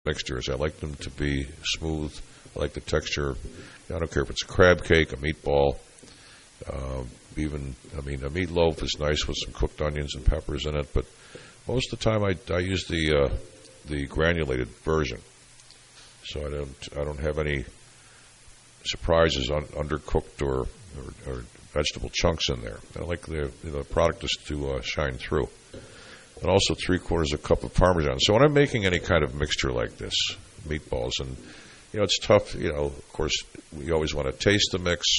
mixtures. I like them to be smooth. I like the texture. I don't care if it's a crab cake, a meatball, a meatloaf is nice with some cooked onions and peppers in it, but most of the time I use the granulated version. So I don't have any surprises on undercooked or vegetable chunks in there. I like the product just to shine through. And also 3/4 cup of Parmesan. So when I'm making any kind of mixture like this, meatballs, and it's tough. Of course, we always want to taste the mix,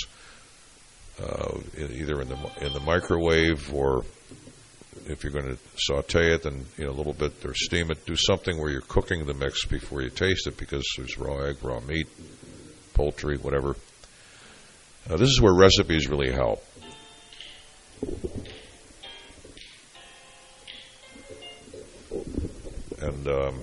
either in the microwave, or if you're going to saute it, then a little bit, or steam it. Do something where you're cooking the mix before you taste it, because there's raw egg, raw meat, poultry, whatever. This is where recipes really help. And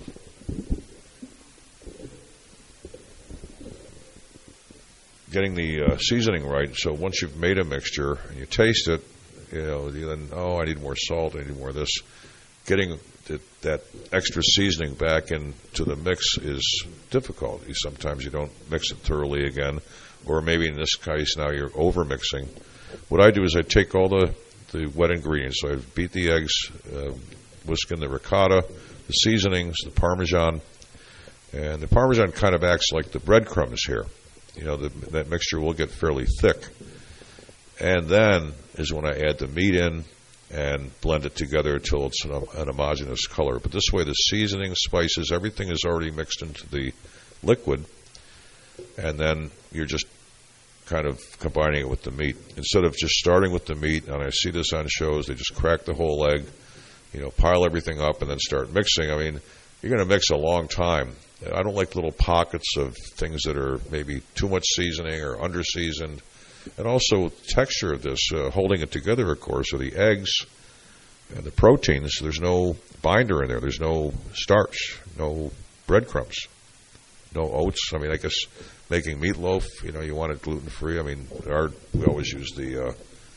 getting the seasoning right. So once you've made a mixture and you taste it, then, I need more salt, I need more of this. Getting that extra seasoning back into the mix is difficult. Sometimes you don't mix it thoroughly again, or maybe in this case now you're over mixing. What I do is I take all the wet ingredients. So I beat the eggs, whisk in the ricotta, the seasonings, the Parmesan, and the Parmesan kind of acts like the breadcrumbs here. That mixture will get fairly thick. And then is when I add the meat in and blend it together until it's an homogeneous color. But this way the seasoning, spices, everything is already mixed into the liquid, and then you're just kind of combining it with the meat. Instead of just starting with the meat, and I see this on shows, they just crack the whole egg, pile everything up and then start mixing. I mean, you're going to mix a long time. I don't like little pockets of things that are maybe too much seasoning or under-seasoned. And also texture of this, holding it together, of course, are the eggs and the proteins. There's no binder in there. There's no starch, no breadcrumbs, no oats. I mean, I guess making meatloaf, you want it gluten-free. I mean, we always use the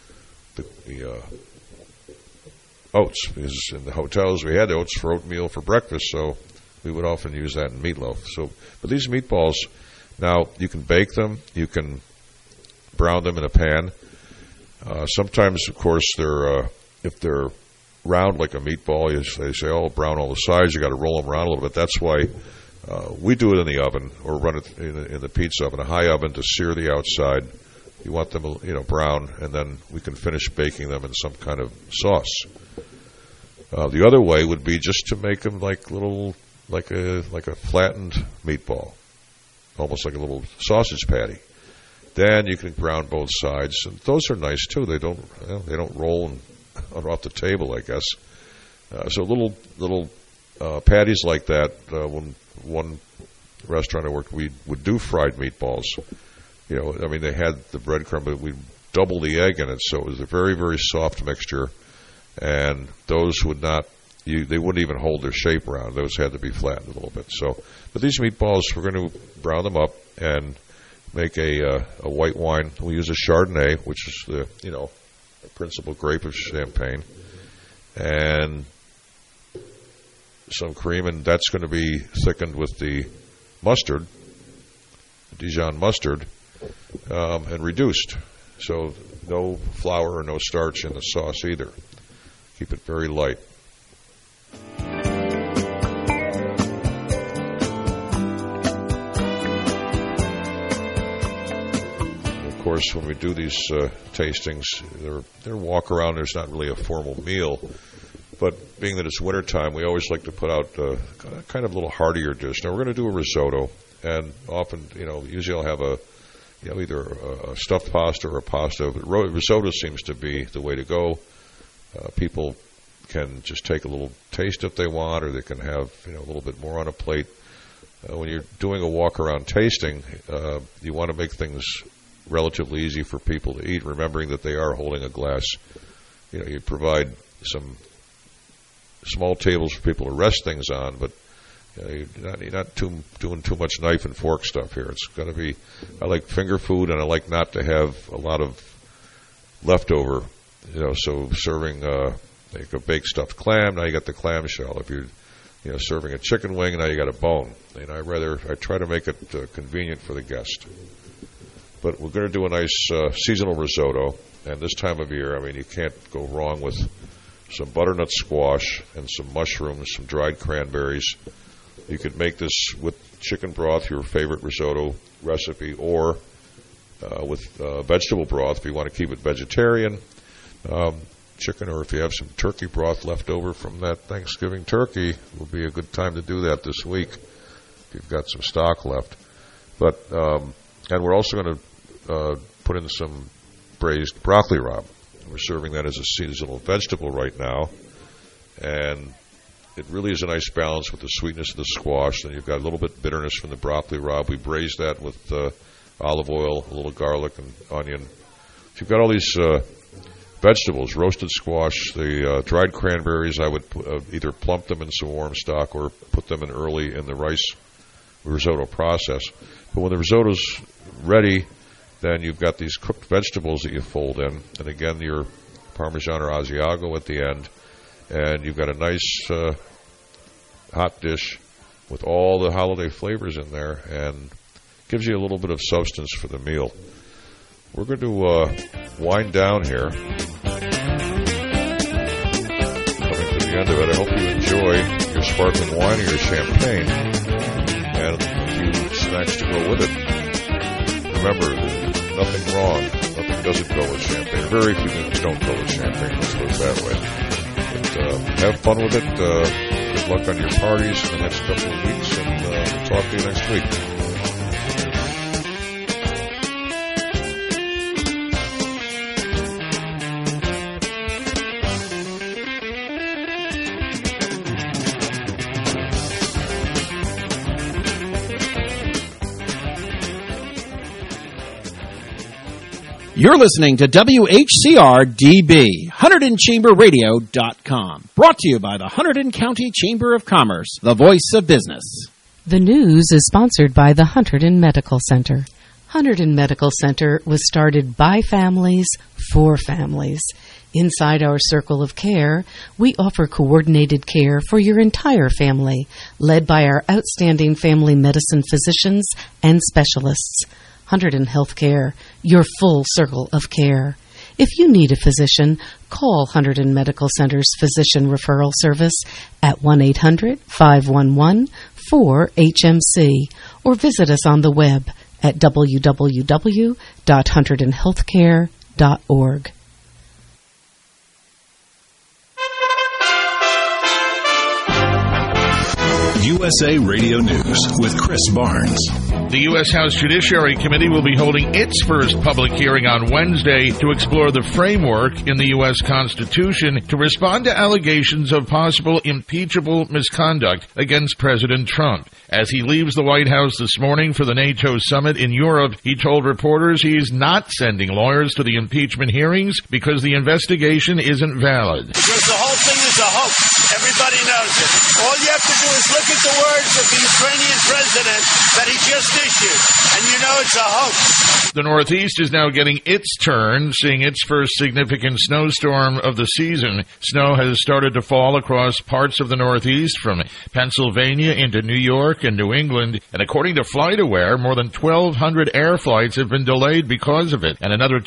oats, because in the hotels we had oats for oatmeal for breakfast, so we would often use that in meatloaf. But these meatballs, now you can bake them, you can brown them in a pan. Sometimes, of course, if they're round like a meatball, they say, brown all the sides, you got to roll them around a little bit. That's why we do it in the oven, or run it in the pizza oven, a high oven, to sear the outside. You want them, brown, and then we can finish baking them in some kind of sauce. The other way would be just to make them like a flattened meatball, almost like a little sausage patty. Then you can brown both sides, and those are nice too. They don't roll off the table, I guess. So little patties like that. When one restaurant I worked, we would do fried meatballs. They had the breadcrumb, but we'd double the egg in it, so it was a very, very soft mixture. And those would not, they wouldn't even hold their shape around. Those had to be flattened a little bit. But these meatballs, we're going to brown them up and make a white wine. We use a Chardonnay, which is the principal grape of Champagne, and some cream, and that's going to be thickened with the mustard, Dijon mustard, and reduced. So no flour or no starch in the sauce either. Keep it very light. Of course, when we do these tastings, they're walk around. There's not really a formal meal, but being that it's wintertime, we always like to put out kind of a little heartier dish. Now we're going to do a risotto, and often, usually I'll have either a stuffed pasta or a pasta. But risotto seems to be the way to go. People can just take a little taste if they want, or they can have a little bit more on a plate. When you're doing a walk-around tasting, you want to make things relatively easy for people to eat, remembering that they are holding a glass. You provide some small tables for people to rest things on, but you're not doing too much knife and fork stuff here. It's going to be, I like finger food, and I like not to have a lot of leftover. So serving like a baked stuffed clam, now you got the clam shell. If you're serving a chicken wing, and now you got a bone. And I try to make it convenient for the guest. But we're going to do a nice seasonal risotto, and this time of year, you can't go wrong with some butternut squash and some mushrooms, some dried cranberries. You could make this with chicken broth, your favorite risotto recipe, or with vegetable broth if you want to keep it vegetarian. Chicken, or if you have some turkey broth left over from that Thanksgiving turkey, will be a good time to do that this week if you've got some stock left. But and we're also going to put in some braised broccoli rabe. We're serving that as a seasonal vegetable right now, and it really is a nice balance with the sweetness of the squash. Then you've got a little bit of bitterness from the broccoli rabe. We braise that with olive oil, a little garlic and onion. So you've got all these vegetables, roasted squash, the dried cranberries. I would either plump them in some warm stock or put them in early in the rice risotto process. But when the risotto's ready, then you've got these cooked vegetables that you fold in, and again, your Parmesan or Asiago at the end, and you've got a nice hot dish with all the holiday flavors in there, and gives you a little bit of substance for the meal. We're going to wind down here, coming to the end of it. I hope you enjoy your sparkling wine or your champagne, and a few snacks to go with it. Remember, nothing wrong. Nothing doesn't go with champagne. Very few things don't go with champagne. Let's put it that way. But have fun with it. Good luck on your parties in the next couple of weeks, and we'll talk to you next week. You're listening to WHCR-DB, HunterdonChamberRadio.com. Brought to you by the Hunterdon County Chamber of Commerce, the voice of business. The news is sponsored by the Hunterdon Medical Center. Hunterdon Medical Center was started by families for families. Inside our circle of care, we offer coordinated care for your entire family, led by our outstanding family medicine physicians and specialists. Hunterdon Healthcare, your full circle of care. If you need a physician, call Hunterdon Medical Center's Physician Referral Service at 1-800-511-4HMC or visit us on the web at www.hunterdonhealthcare.org. USA Radio News with Chris Barnes. The U.S. House Judiciary Committee will be holding its first public hearing on Wednesday to explore the framework in the U.S. Constitution to respond to allegations of possible impeachable misconduct against President Trump. As he leaves the White House this morning for the NATO summit in Europe, he told reporters he's not sending lawyers to the impeachment hearings because the investigation isn't valid. Because the whole thing is a hoax. Everybody knows it. All you have to do is look at the words of the Ukrainian president that he just issued, and you know it's a hoax. The Northeast is now getting its turn, seeing its first significant snowstorm of the season. Snow has started to fall across parts of the Northeast from Pennsylvania into New York and New England, and according to FlightAware, more than 1,200 air flights have been delayed because of it, and another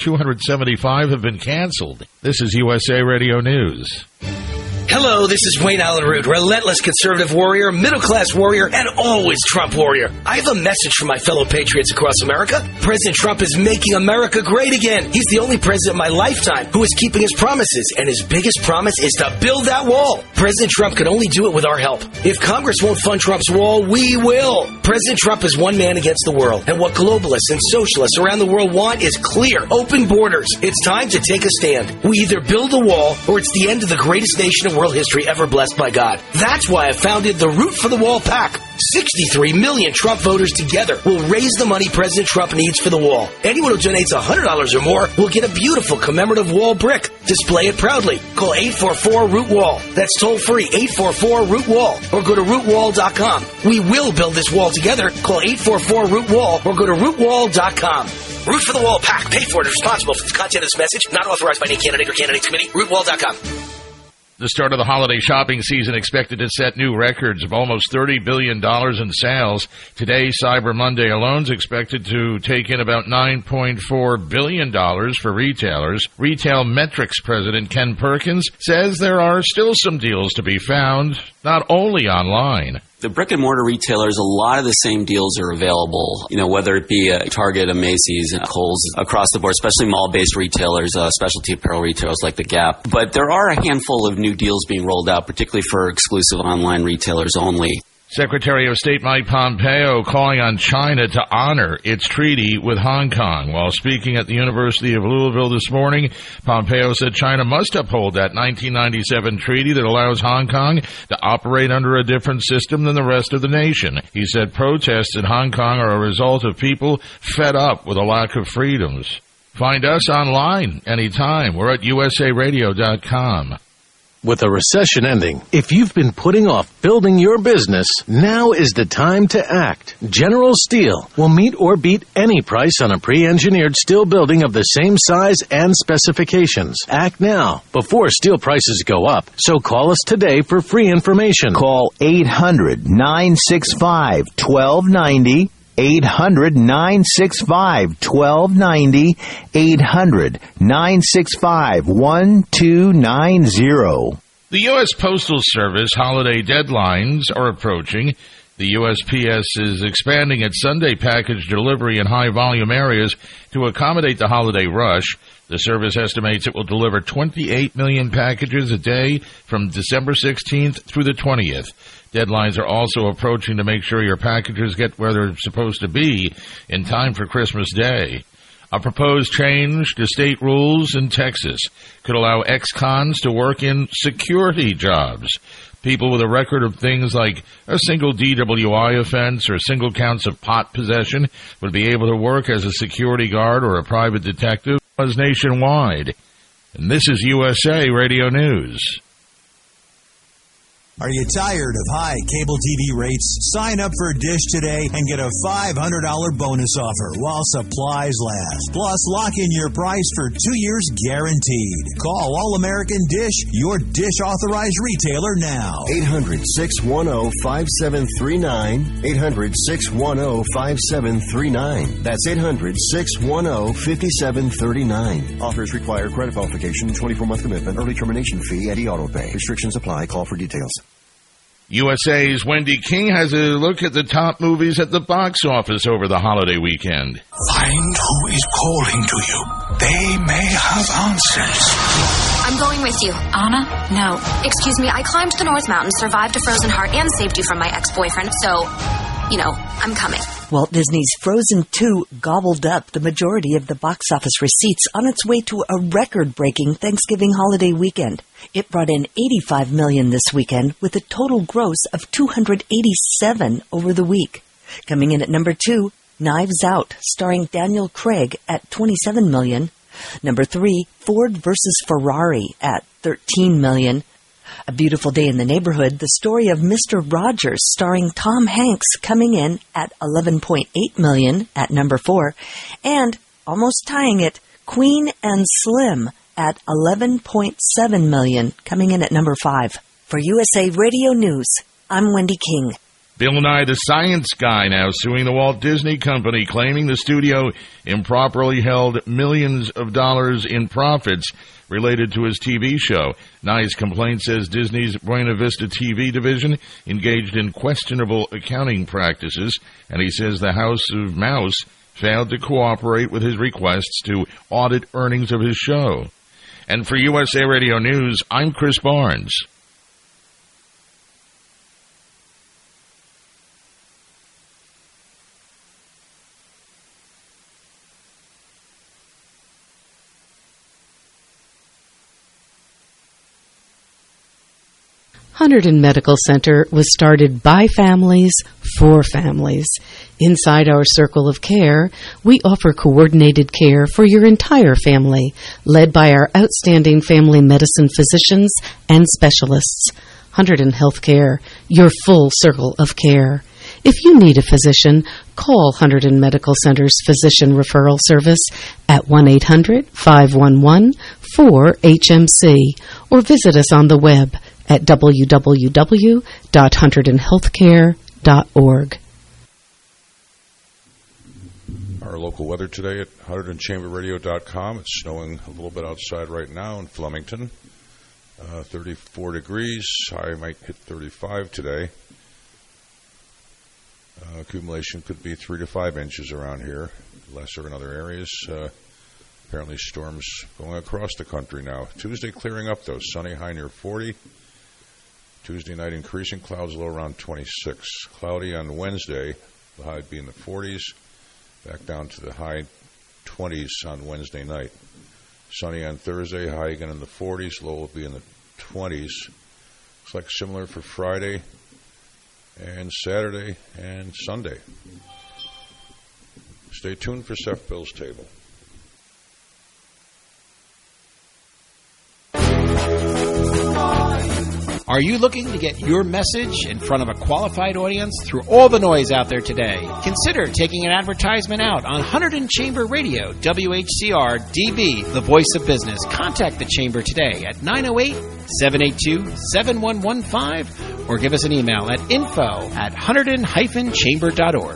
275 have been canceled. This is USA Radio News. Hello, this is Wayne Allen Root, relentless conservative warrior, middle-class warrior, and always Trump warrior. I have a message for my fellow patriots across America. President Trump is making America great again. He's the only president in my lifetime who is keeping his promises, and his biggest promise is to build that wall. President Trump can only do it with our help. If Congress won't fund Trump's wall, we will. President Trump is one man against the world, and what globalists and socialists around the world want is clear, open borders. It's time to take a stand. We either build a wall, or it's the end of the greatest nation in world history ever blessed by God. That's why I founded the Root for the Wall PAC. 63 million Trump voters together will raise the money President Trump needs for the wall. Anyone who donates $100 or more will get a beautiful commemorative wall brick. Display it proudly. Call 844-ROOT-WALL. That's toll free, 844-ROOT-WALL. Or go to rootwall.com. We will build this wall together. Call 844-ROOT-WALL or go to rootwall.com. Root for the Wall PAC. Paid for and responsible for the content of this message. Not authorized by any candidate or candidates committee. Rootwall.com. The start of the holiday shopping season expected to set new records of almost $30 billion in sales. Today, Cyber Monday alone is expected to take in about $9.4 billion for retailers. Retail Metrics President Ken Perkins says there are still some deals to be found, not only online. The brick-and-mortar retailers, a lot of the same deals are available, whether it be a Target, a Macy's, and Kohl's across the board, especially mall-based retailers, specialty apparel retailers like The Gap. But there are a handful of new deals being rolled out, particularly for exclusive online retailers only. Secretary of State Mike Pompeo calling on China to honor its treaty with Hong Kong. While speaking at the University of Louisville this morning, Pompeo said China must uphold that 1997 treaty that allows Hong Kong to operate under a different system than the rest of the nation. He said protests in Hong Kong are a result of people fed up with a lack of freedoms. Find us online anytime. We're at usaradio.com. With the recession ending, if you've been putting off building your business, now is the time to act. General Steel will meet or beat any price on a pre-engineered steel building of the same size and specifications. Act now, before steel prices go up. So call us today for free information. Call 800-965-1290. 800-965-1290, 800-965-1290. The U.S. Postal Service holiday deadlines are approaching. The USPS is expanding its Sunday package delivery in high-volume areas to accommodate the holiday rush. The service estimates it will deliver 28 million packages a day from December 16th through the 20th. Deadlines are also approaching to make sure your packages get where they're supposed to be in time for Christmas Day. A proposed change to state rules in Texas could allow ex-cons to work in security jobs. People with a record of things like a single DWI offense or single counts of pot possession would be able to work as a security guard or a private detective nationwide. And this is USA Radio News. Are you tired of high cable TV rates? Sign up for Dish today and get a $500 bonus offer while supplies last. Plus, lock in your price for 2 years guaranteed. Call All-American Dish, your Dish authorized retailer now. 800-610-5739. 800-610-5739. That's 800-610-5739. Offers require credit qualification, 24-month commitment, early termination fee, and auto pay. Restrictions apply. Call for details. USA's Wendy King has a look at the top movies at the box office over the holiday weekend. Find who is calling to you. They may have answers. I'm going with you. Anna? No. Excuse me, I climbed the North Mountain, survived a frozen heart, and saved you from my ex-boyfriend, so, I'm coming. Walt Disney's Frozen 2 gobbled up the majority of the box office receipts on its way to a record-breaking Thanksgiving holiday weekend. It brought in $85 million this weekend with a total gross of $287 over the week. Coming in at number 2, Knives Out, starring Daniel Craig at $27 million. Number 3, Ford vs. Ferrari at $13 million. A Beautiful Day in the Neighborhood, the story of Mr. Rogers, starring Tom Hanks, coming in at $11.8 million at number 4. And, almost tying it, Queen and Slim at $11.7 million, coming in at number 5. For USA Radio News, I'm Wendy King. Bill Nye the Science Guy now suing the Walt Disney Company, claiming the studio improperly held millions of dollars in profits related to his TV show. Nye's complaint says Disney's Buena Vista TV division engaged in questionable accounting practices, and he says the House of Mouse failed to cooperate with his requests to audit earnings of his show. And for USA Radio News, I'm Chris Barnes. Hunterdon Medical Center was started by families for families. Inside our circle of care, we offer coordinated care for your entire family, led by our outstanding family medicine physicians and specialists. Hunterdon Healthcare, your full circle of care. If you need a physician, call Hunterdon Medical Center's Physician Referral Service at 1-800-511-4949. HMC, or visit us on the web at www.hunterdonhealthcare.org. Our local weather today at HunterdonChamberRadio.com. It's snowing a little bit outside right now in Flemington. 34 degrees. High might hit 35 today. Accumulation could be 3 to 5 inches around here. Lesser in other areas. Apparently storms going across the country now. Tuesday clearing up, though. Sunny, high near 40. Tuesday night increasing. Clouds low around 26. Cloudy on Wednesday. The high would be in the 40s. Back down to the high 20s on Wednesday night. Sunny on Thursday, high again in the 40s, low will be in the 20s. Looks like similar for Friday and Saturday and Sunday. Stay tuned for Seth Bill's Table. Are you looking to get your message in front of a qualified audience through all the noise out there today? Consider taking an advertisement out on Hunterdon Chamber Radio, WHCR DB, the voice of business. Contact the Chamber today at 908-782-7115 or give us an email at info@hunterdon-chamber.org.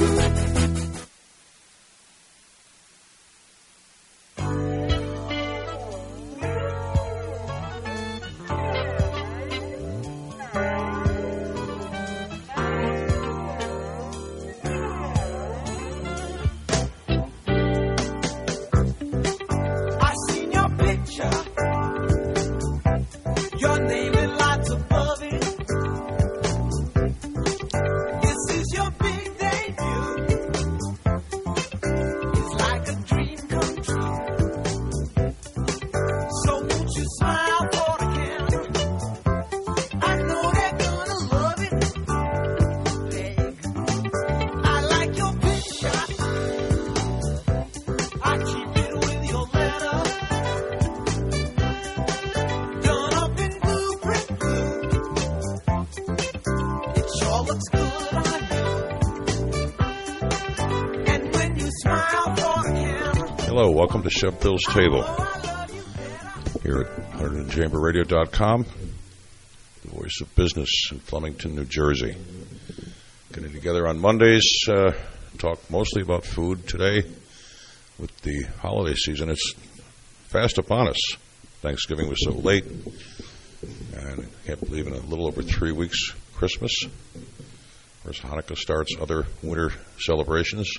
Hello, welcome to Chef Bill's Table here at HunterdonChamberRadio.com, the voice of business in Flemington, New Jersey. Getting together on Mondays, talk mostly about food today with the holiday season. It's fast upon us. Thanksgiving was so late, and I can't believe in a little over 3 weeks, Christmas. Of course, Hanukkah starts, other winter celebrations.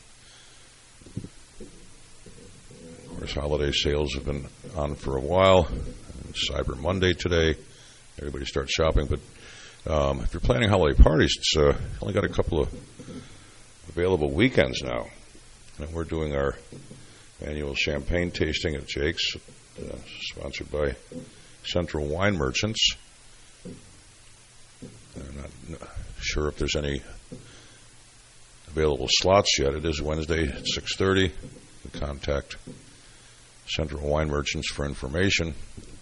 Of course, holiday sales have been on for a while. It's Cyber Monday today. Everybody starts shopping. But if you're planning holiday parties, it's only got a couple of available weekends now. And we're doing our annual champagne tasting at Jake's, sponsored by Central Wine Merchants. I'm not sure if there's any available slots yet. It is Wednesday at 6:30. You can contact Central Wine Merchants for information.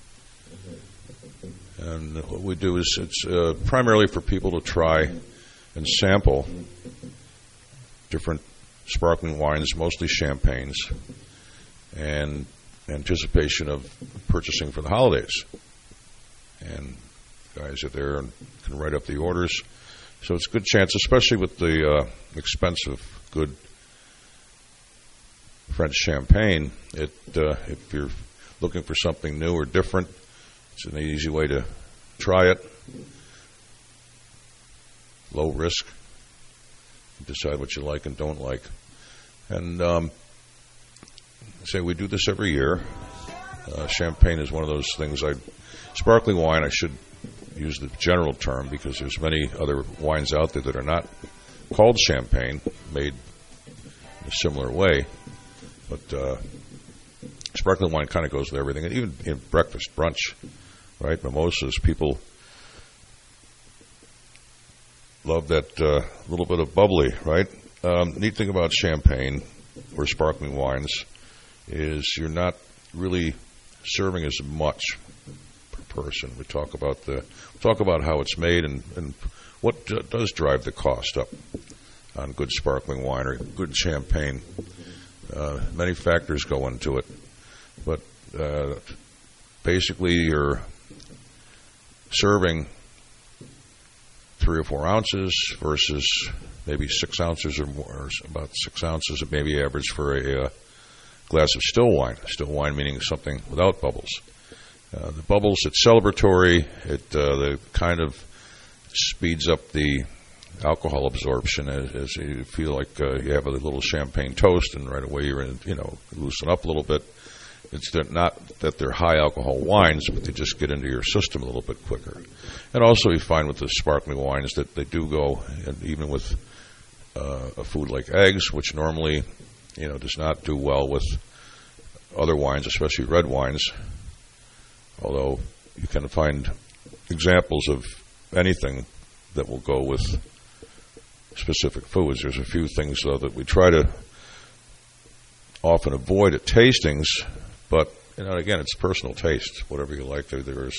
And what we do is it's primarily for people to try and sample different sparkling wines, mostly champagnes, and anticipation of purchasing for the holidays. And guys are there and can write up the orders. So it's a good chance, especially with the expensive, good French champagne. If you're looking for something new or different, it's an easy way to try it. Low risk. Decide what you like and don't like. And say we do this every year. Champagne is one of those things. Sparkling wine, I should use the general term because there's many other wines out there that are not called champagne, made in a similar way. But sparkling wine kind of goes with everything, and even in breakfast, brunch, right? Mimosas, people love that little bit of bubbly, right? Neat thing about champagne or sparkling wines is you're not really serving as much per person. We talk about how it's made and what does drive the cost up on good sparkling wine or good champagne. Many factors go into it, but basically you're serving 3 or 4 ounces versus maybe 6 ounces or more, or about 6 ounces of maybe average for a glass of still wine. Still wine meaning something without bubbles. The bubbles, it's celebratory. It the kind of speeds up the alcohol absorption as you feel like you have a little champagne toast, and right away you're in, loosen up a little bit. It's not that they're high alcohol wines, but they just get into your system a little bit quicker. And also you find with the sparkling wines that they do go, and even with a food like eggs, which normally does not do well with other wines, especially red wines, although you can find examples of anything that will go with specific foods. There's a few things, though, that we try to often avoid at tastings, but again, it's personal taste. Whatever you like, there's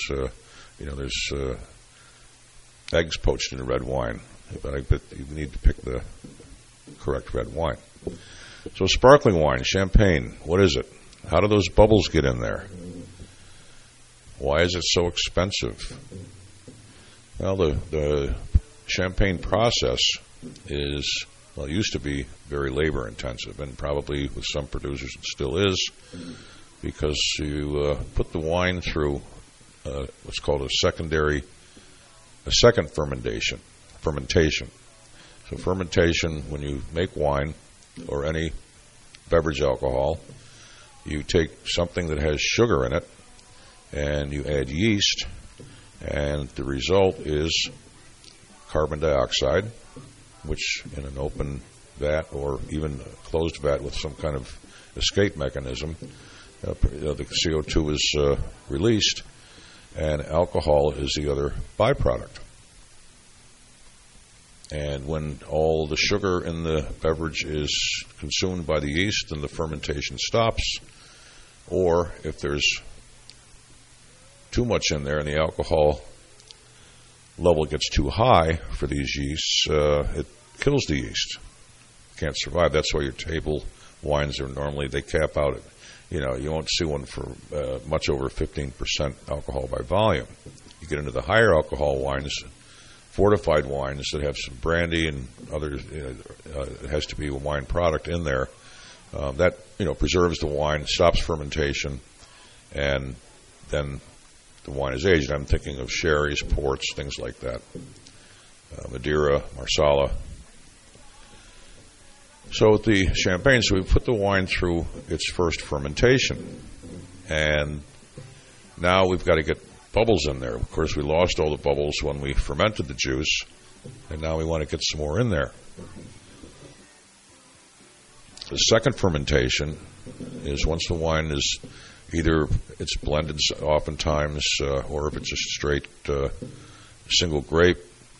eggs poached in red wine, but you need to pick the correct red wine. So, sparkling wine, champagne, what is it? How do those bubbles get in there? Why is it so expensive? Well, the champagne process used to be very labor intensive, and probably with some producers it still is, because you put the wine through what's called a second fermentation. So fermentation, when you make wine or any beverage alcohol, you take something that has sugar in it and you add yeast, and the result is carbon dioxide, which in an open vat or even a closed vat with some kind of escape mechanism, the CO2 is released, and alcohol is the other byproduct. And when all the sugar in the beverage is consumed by the yeast, then the fermentation stops. Or if there's too much in there and the alcohol level gets too high for these yeasts, it kills the yeast. Can't survive. That's why your table wines are normally, they cap out at, you won't see one for much over 15% alcohol by volume. You get into the higher alcohol wines, fortified wines that have some brandy and other, it has to be a wine product in there. That preserves the wine, stops fermentation, and then the wine is aged. I'm thinking of sherries, ports, things like that. Madeira, Marsala. So with the champagne, we put the wine through its first fermentation, and now we've got to get bubbles in there. Of course, we lost all the bubbles when we fermented the juice, and now we want to get some more in there. The second fermentation is once the wine is either it's blended oftentimes, or if it's a straight single grape,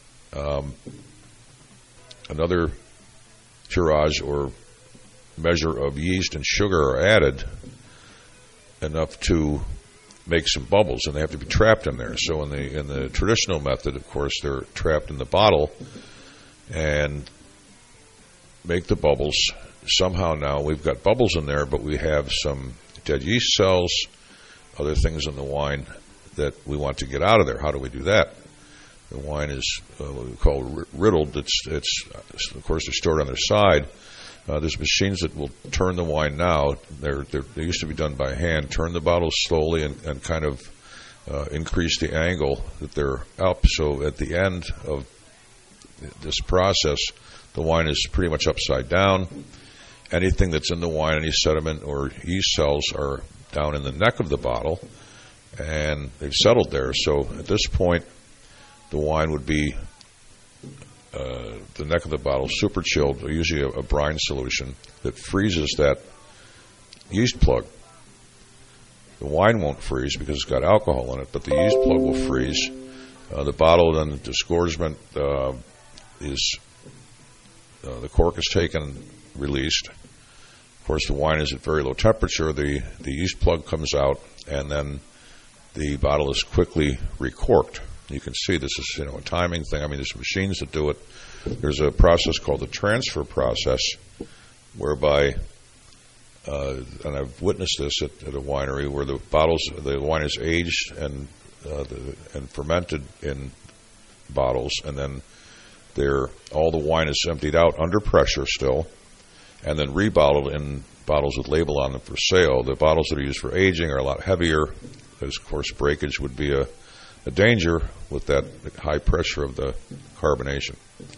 another tirage or measure of yeast and sugar are added enough to make some bubbles, and they have to be trapped in there. So in the traditional method, of course, they're trapped in the bottle and make the bubbles. Somehow now we've got bubbles in there, but we have some dead yeast cells, other things in the wine that we want to get out of there. How do we do that? The wine is what we call riddled. It's of course they're stored on their side. There's machines that will turn the wine now. They used to be done by hand. Turn the bottles slowly and kind of increase the angle that they're up. So at the end of this process, the wine is pretty much upside down. Anything that's in the wine, any sediment or yeast cells, are down in the neck of the bottle, and they've settled there. So at this point, the wine would be the neck of the bottle super chilled, usually a brine solution that freezes that yeast plug. The wine won't freeze because it's got alcohol in it, but the yeast plug will freeze. The bottle, then the disgorgement is the cork is taken, released. Of course, the wine is at very low temperature. The yeast plug comes out, and then the bottle is quickly recorked. You can see this is a timing thing. I mean, there's machines that do it. There's a process called the transfer process, whereby and I've witnessed this at a winery where the wine is aged and fermented in bottles, and then all the wine is emptied out under pressure still, and then rebottled in bottles with label on them for sale. The bottles that are used for aging are a lot heavier, because of course breakage would be a danger with that high pressure of the carbonation.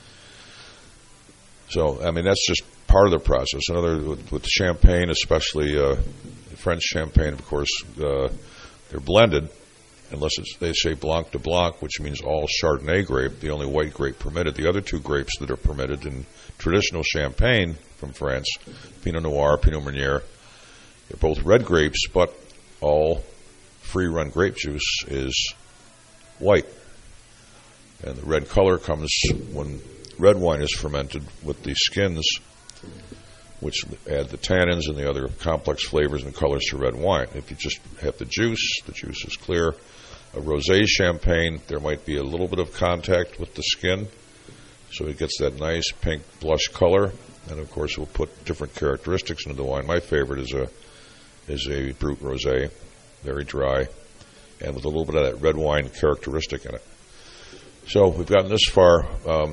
So, I mean, that's just part of the process. With champagne, especially French champagne, of course, they're blended, unless they say Blanc de Blanc, which means all Chardonnay grape, the only white grape permitted. The other two grapes that are permitted in traditional champagne from France, Pinot Noir, Pinot Meunier, they're both red grapes, but all free-run grape juice is white. And the red color comes when red wine is fermented with the skins, which add the tannins and the other complex flavors and colors to red wine. If you just have the juice is clear. A rosé champagne, there might be a little bit of contact with the skin, so it gets that nice pink blush color. And of course, we'll put different characteristics into the wine. My favorite is a Brut rosé, very dry, and with a little bit of that red wine characteristic in it. So we've gotten this far.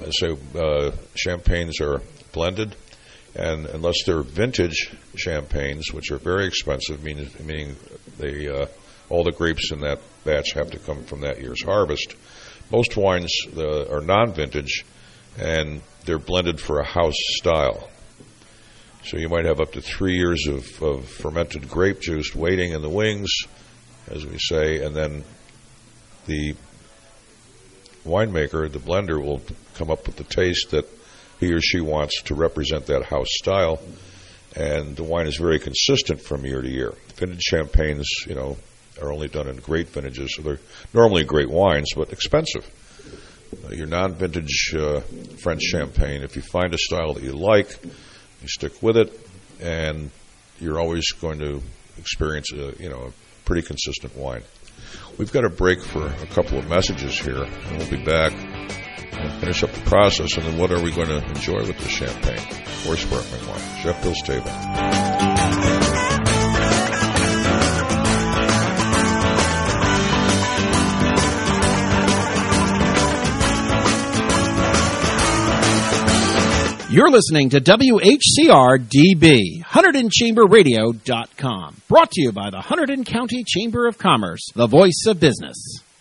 Champagnes are blended, and unless they're vintage champagnes, which are very expensive, meaning they all the grapes in that batch have to come from that year's harvest. Most wines are non-vintage, and they're blended for a house style. So you might have up to 3 years of fermented grape juice waiting in the wings, as we say, and then the winemaker, the blender, will come up with the taste that he or she wants to represent that house style, and the wine is very consistent from year to year. Vintage champagnes, are only done in great vintages, so they're normally great wines, but expensive. Your non-vintage French champagne, if you find a style that you like, you stick with it, and you're always going to experience a pretty consistent wine. We've got a break for a couple of messages here, and we'll be back and finish up the process, and then what are we going to enjoy with this champagne or sparkling wine? Jeff Bill's Table. You're listening to WHCR-DB, HunterdonChamberRadio.com. Brought to you by the Hunterdon County Chamber of Commerce, the voice of business.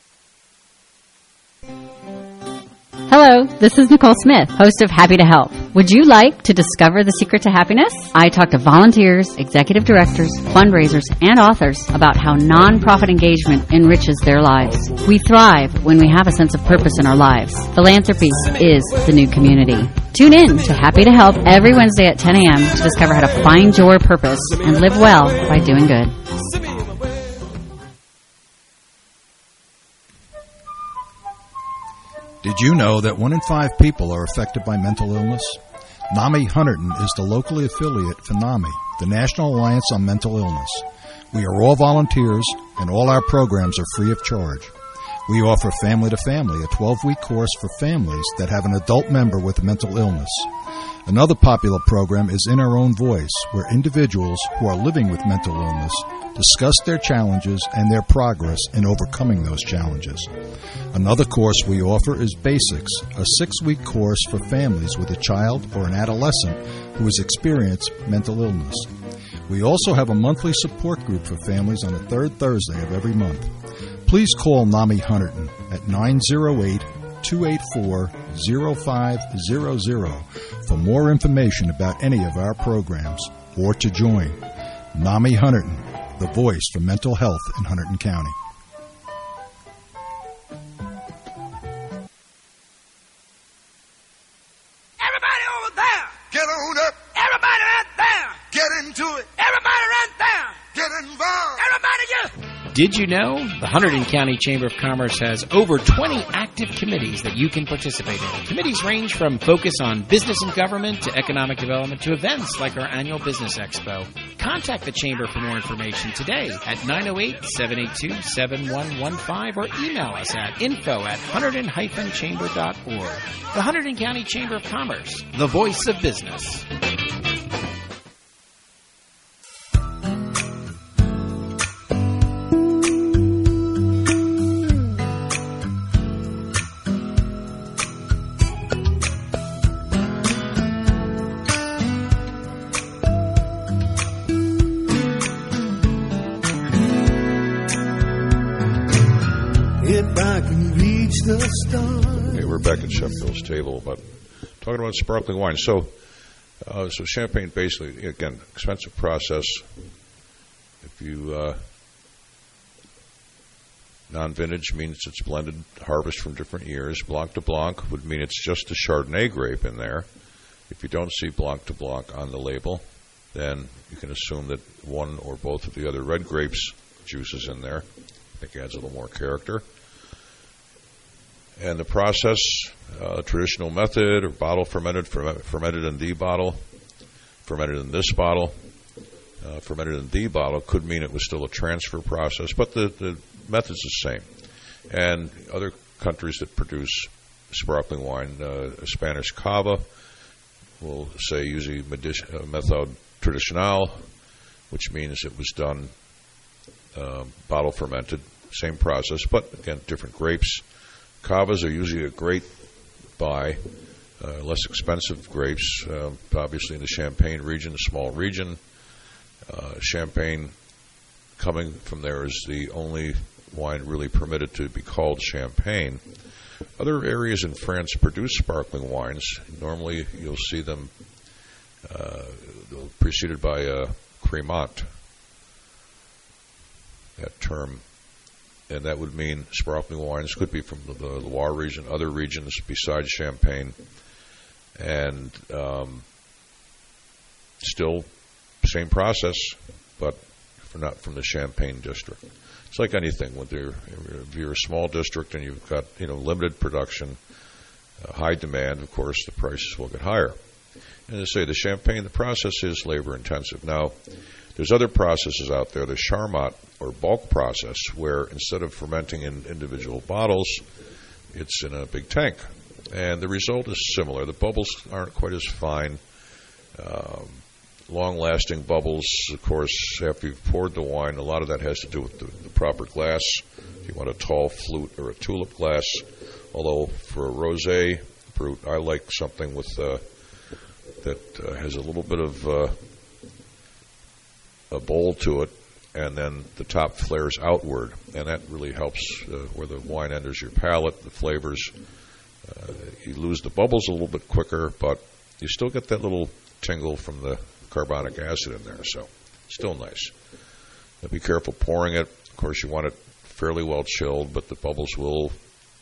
Hello, this is Nicole Smith, host of Happy to Help. Would you like to discover the secret to happiness? I talk to volunteers, executive directors, fundraisers, and authors about how nonprofit engagement enriches their lives. We thrive when we have a sense of purpose in our lives. Philanthropy is the new community. Tune in to Happy to Help every Wednesday at 10 a.m. to discover how to find your purpose and live well by doing good. Did you know that 1 in 5 people are affected by mental illness? NAMI Hunterdon is the locally affiliate for NAMI, the National Alliance on Mental Illness. We are all volunteers, and all our programs are free of charge. We offer Family to Family, a 12-week course for families that have an adult member with a mental illness. Another popular program is In Our Own Voice, where individuals who are living with mental illness discuss their challenges and their progress in overcoming those challenges. Another course we offer is Basics, a 6-week course for families with a child or an adolescent who has experienced mental illness. We also have a monthly support group for families on the third Thursday of every month. Please call NAMI Hunterdon at 908-284-0500 for more information about any of our programs or to join. NAMI Hunterdon, the voice for mental health in Hunterdon County. Everybody over there, get on up. Everybody right there, get into it. Everybody right there, get involved. Everybody get. Did you know the Hunterdon County Chamber of Commerce has over 20 active committees that you can participate in? Committees range from focus on business and government to economic development to events like our annual Business Expo. Contact the Chamber for more information today at 908-782-7115 or email us at info@hunterdon-chamber.org. The Hunterdon County Chamber of Commerce, the voice of business. the stars. Hey, we're back at Chef Bill's table, but talking about sparkling wine. So champagne, basically, again, expensive process. If you non-vintage means it's blended harvest from different years. Blanc de Blanc would mean it's just a Chardonnay grape in there. If you don't see Blanc de Blanc on the label, then you can assume that one or both of the other red grapes juice is in there. I think it adds a little more character. And the process, traditional method, or bottle fermented in the bottle, fermented in this bottle. Fermented in the bottle could mean it was still a transfer process, but the method's the same. And other countries that produce sparkling wine, Spanish cava, will say usually method tradicional, which means it was done bottle fermented, same process, but again, different grapes. Cavas are usually a great buy, less expensive grapes, obviously in the Champagne region, a small region. Champagne coming from there is the only wine really permitted to be called Champagne. Other areas in France produce sparkling wines. Normally you'll see them preceded by a Crémant, that term. And that would mean sparkling wines could be from the Loire region, other regions besides Champagne. And still same process, but not from the Champagne district. It's like anything. If you're a small district and you've got limited production, high demand, of course, the prices will get higher. And as I say, the Champagne, the process is labor intensive. Now, there's other processes out there, the Charmat or bulk process, where instead of fermenting in individual bottles, it's in a big tank. And the result is similar. The bubbles aren't quite as fine. Long-lasting bubbles, of course, after you've poured the wine, a lot of that has to do with the proper glass. If you want a tall flute or a tulip glass, although for a rosé brut, I like something with that has a little bit of a bowl to it, and then the top flares outward, and that really helps where the wine enters your palate, the flavors. You lose the bubbles a little bit quicker, but you still get that little tingle from the carbonic acid in there, so still nice. Now be careful pouring it. Of course, you want it fairly well chilled, but the bubbles will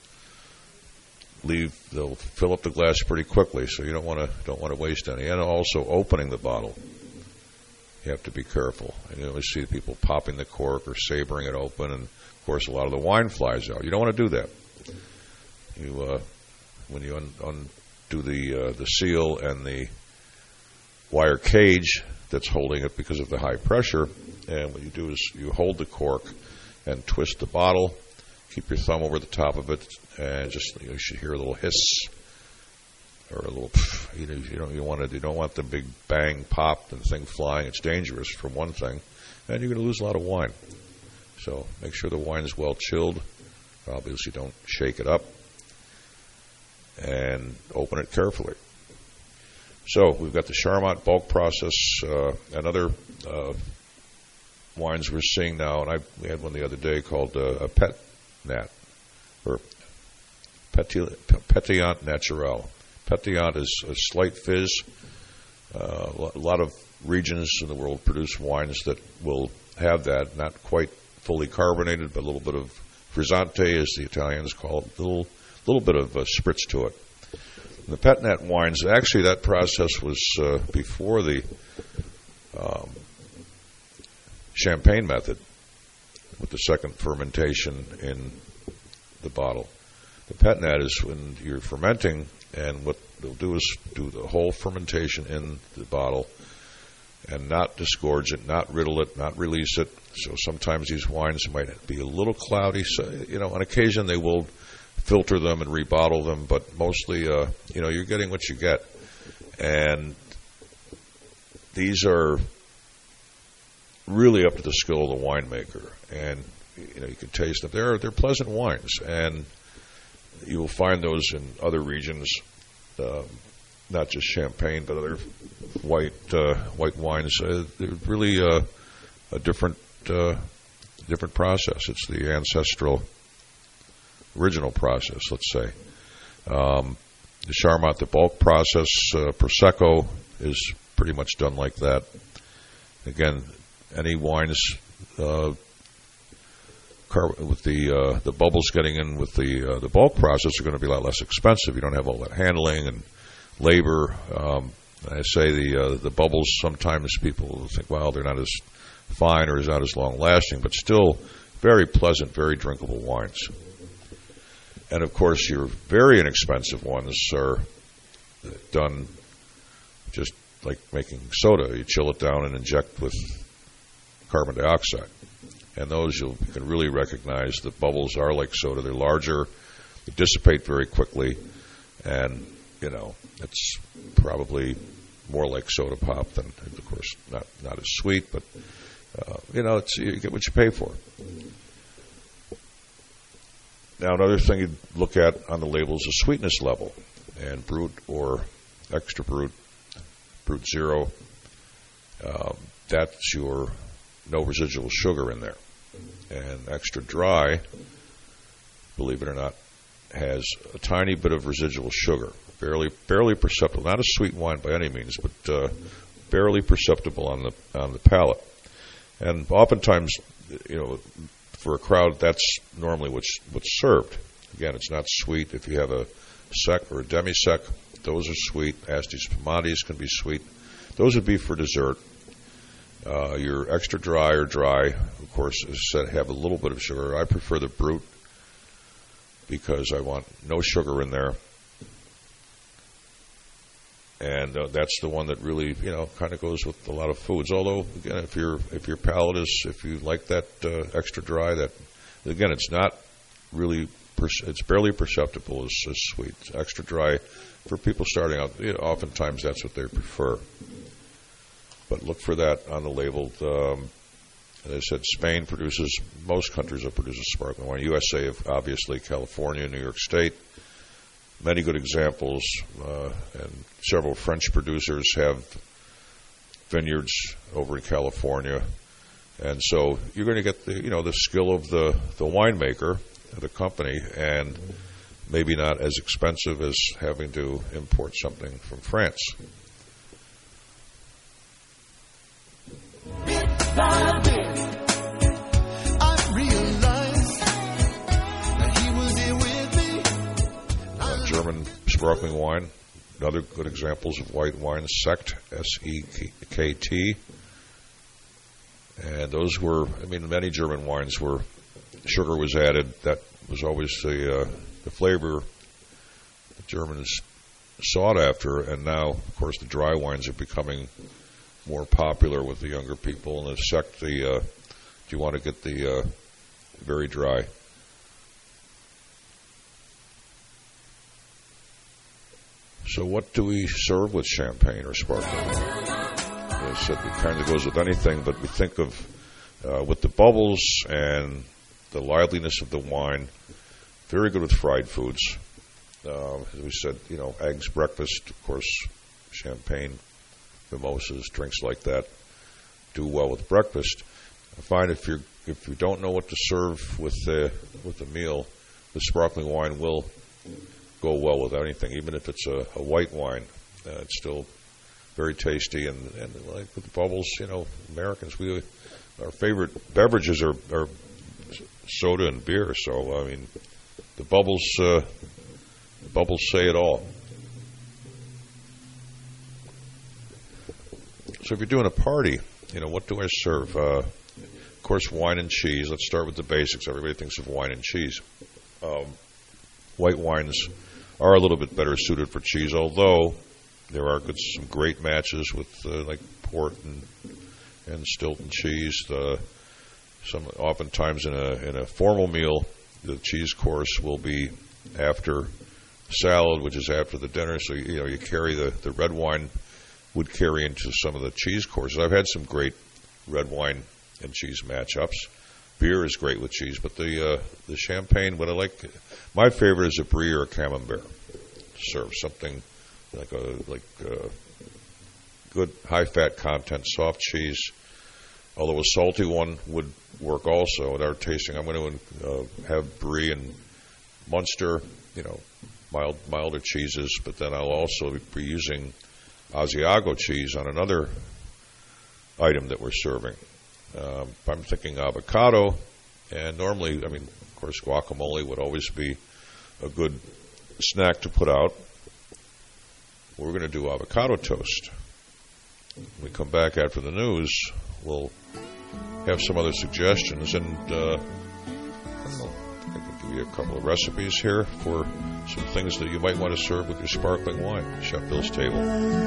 they'll fill up the glass pretty quickly, so you don't want to waste any. And also opening the bottle, you have to be careful. And you always see people popping the cork or sabering it open, and of course a lot of the wine flies out. You don't want to do that. When you undo the seal and the wire cage that's holding it because of the high pressure, and what you do is you hold the cork and twist the bottle, keep your thumb over the top of it, and just you should hear a little hiss or a little you don't want the big bang pop and the thing flying. It's dangerous for one thing, and you're going to lose a lot of wine. So make sure the wine is well chilled. Obviously don't shake it up, and open it carefully. So we've got the Charmat bulk process and other wines we're seeing now, and we had one the other day called a Pet Nat, or Pétillant Naturel. Pétillant is a slight fizz. A lot of regions in the world produce wines that will have that, not quite fully carbonated, but a little bit of frizzante, as the Italians call it, a little bit of spritz to it. The Pet Nat wines, actually that process was before the Champagne method with the second fermentation in the bottle. The Pet Nat is when you're fermenting, and what they'll do is do the whole fermentation in the bottle and not disgorge it, not riddle it, not release it. So sometimes these wines might be a little cloudy. So, on occasion they will filter them and rebottle them, but mostly, you're getting what you get. And these are really up to the skill of the winemaker. And, you can taste them. They're pleasant wines, and you will find those in other regions, not just Champagne, but other white wines. They're really a different process. It's the ancestral original process, let's say. The Charmat, the bulk process, Prosecco is pretty much done like that. Again, any wines with the bubbles getting in with the bulk process are going to be a lot less expensive. You don't have all that handling and labor. I say the bubbles, sometimes people think, well, they're not as fine or not as long lasting, but still very pleasant, very drinkable wines. And of course, your very inexpensive ones are done just like making soda. You chill it down and inject with carbon dioxide. And those you can really recognize the bubbles are like soda. They're larger, they dissipate very quickly, and, it's probably more like soda pop than, of course, not as sweet, but, you get what you pay for. Now, another thing you'd look at on the label is the sweetness level. And Brut or Extra Brut, Brut Zero, that's your no residual sugar in there. And Extra Dry, believe it or not, has a tiny bit of residual sugar, barely perceptible. Not a sweet wine by any means, but barely perceptible on the palate. And oftentimes, for a crowd, that's normally what's served. Again, it's not sweet. If you have a sec or a demi-sec, those are sweet. Asti Spumante can be sweet. Those would be for dessert. Your Extra Dry or dry, of course, as I said, have a little bit of sugar. I prefer the Brut because I want no sugar in there. And that's the one that really, kind of goes with a lot of foods. Although, again, if your palate is, if you like that Extra Dry, that, again, it's not really, it's barely perceptible as sweet. Extra Dry, for people starting out, oftentimes that's what they prefer. But look for that on the label. As I said, Spain produces, most countries that produce sparkling wine. USA, obviously, California, New York State. Many good examples, and several French producers have vineyards over in California. And so you're going to get the skill of the winemaker, the company, and maybe not as expensive as having to import something from France. German sparkling wine, another good examples of white wine, Sekt, S-E-K-T. And those were, many German wines were, sugar was added. That was always the flavor the Germans sought after. And now, of course, the dry wines are becoming more popular with the younger people. And the Sekt, do you want to get the very dry? So what do we serve with champagne or sparkling wine? As I said, it kind of goes with anything, but we think of, with the bubbles and the liveliness of the wine, very good with fried foods. As we said, eggs, breakfast, of course, champagne, mimosas, drinks like that do well with breakfast. I find if you don't know what to serve with the meal, the sparkling wine will go well with anything, even if it's a white wine. It's still very tasty, and like with the bubbles, Americans, our favorite beverages are soda and beer. So the bubbles say it all. So if you're doing a party, what do I serve? Of course, wine and cheese. Let's start with the basics. Everybody thinks of wine and cheese. White wines are a little bit better suited for cheese, although there are some great matches with like port and Stilton cheese. Oftentimes in a formal meal, the cheese course will be after salad, which is after the dinner. So you carry the red wine would carry into some of the cheese courses. I've had some great red wine and cheese matchups. Beer is great with cheese, but the champagne, what I like, my favorite is a brie or a camembert. Serve something like a good high-fat content, soft cheese. Although a salty one would work also. At our tasting, I'm going to have brie and Munster, milder cheeses, but then I'll also be using Asiago cheese on another item that we're serving. I'm thinking avocado, and normally, of course, guacamole would always be a good snack to put out. We're going to do avocado toast. When we come back after the news, we'll have some other suggestions, and I can give you a couple of recipes here for some things that you might want to serve with your sparkling wine. Chef Bill's Table.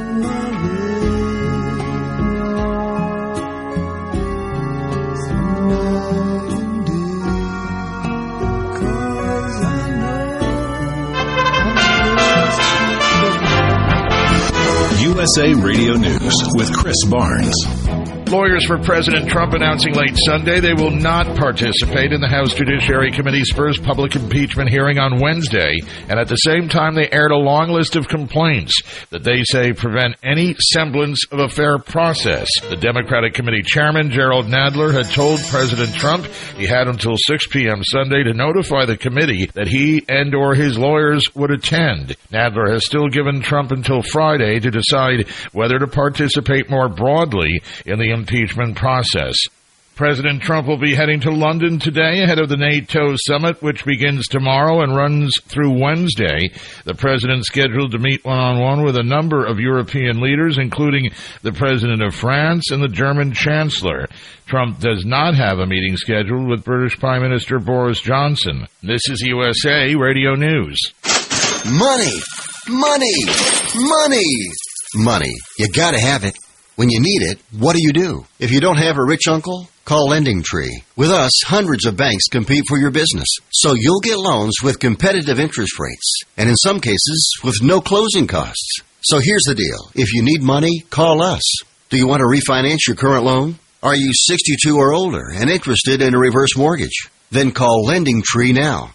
USA Radio News with Chris Barnes. Lawyers for President Trump announcing late Sunday they will not participate in the House Judiciary Committee's first public impeachment hearing on Wednesday, and at the same time they aired a long list of complaints that they say prevent any semblance of a fair process. The Democratic Committee Chairman, Gerald Nadler, had told President Trump he had until 6 p.m. Sunday to notify the committee that he and or his lawyers would attend. Nadler has still given Trump until Friday to decide whether to participate more broadly in the impeachment process. President Trump will be heading to London today ahead of the NATO summit, which begins tomorrow and runs through Wednesday. The president's scheduled to meet one-on-one with a number of European leaders, including the president of France and the German chancellor. Trump does not have a meeting scheduled with British Prime Minister Boris Johnson. This is USA Radio News. Money! Money! Money! Money. You gotta have it. When you need it, what do? If you don't have a rich uncle, call LendingTree. With us, hundreds of banks compete for your business, so you'll get loans with competitive interest rates, and in some cases, with no closing costs. So here's the deal. If you need money, call us. Do you want to refinance your current loan? Are you 62 or older and interested in a reverse mortgage? Then call LendingTree now.